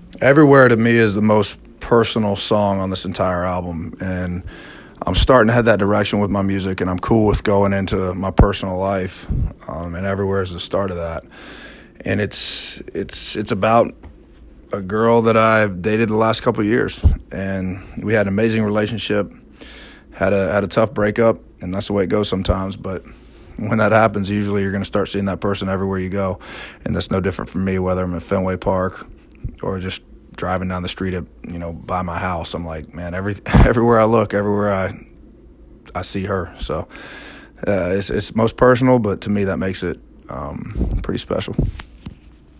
Everywhere to me is the most personal song on this entire album, and I'm starting to head that direction with my music, and I'm cool with going into my personal life, and Everywhere is the start of that. And it's about a girl that I've dated the last couple of years, and we had an amazing relationship. Had a tough breakup, and that's the way it goes sometimes. But when that happens, usually you're going to start seeing that person everywhere you go, and that's no different for me. Whether I'm at Fenway Park or just driving down the street by my house, I'm like, man, everywhere I look, everywhere I see her. So it's most personal, but to me that makes it pretty special.